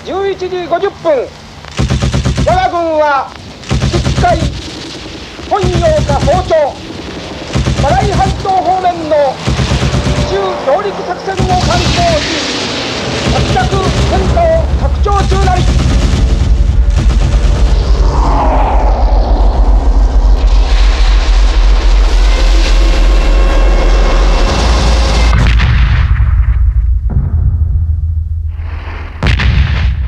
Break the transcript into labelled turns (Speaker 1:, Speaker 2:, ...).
Speaker 1: 11時50分、我が軍は10回本洋下早朝マライ半島方面の奇襲上陸作戦を敢行し、全く戦果を拡張中なり。